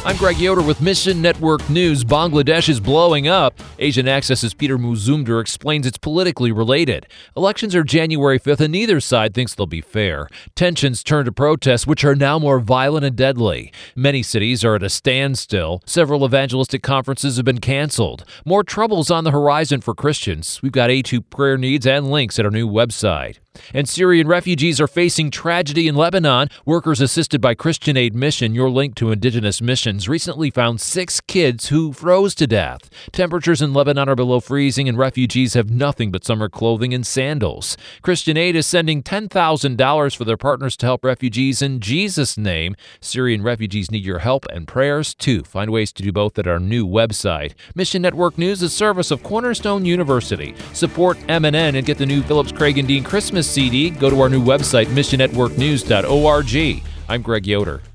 I'm Greg Yoder with Mission Network News. Bangladesh is blowing up. Asian Access's Peter Muzumdar explains it's politically related. Elections are January 5th, and neither side thinks they'll be fair. Tensions turn to protests, which are now more violent and deadly. Many cities are at a standstill. Several evangelistic conferences have been canceled. More troubles on the horizon for Christians. We've got A2 prayer needs and links at our new website. And Syrian refugees are facing tragedy in Lebanon. Workers assisted by Christian Aid Mission, your link to indigenous missions, recently found 6 kids who froze to death. Temperatures in Lebanon are below freezing, and refugees have nothing but summer clothing and sandals. Christian Aid is sending $10,000 for their partners to help refugees in Jesus' name. Syrian refugees need your help and prayers, too. Find ways to do both at our new website. Mission Network News is a service of Cornerstone University. Support MNN and get the new Phillips Craig and Dean Christmas CD. Go to our new website, missionnetworknews.org. I'm Greg Yoder.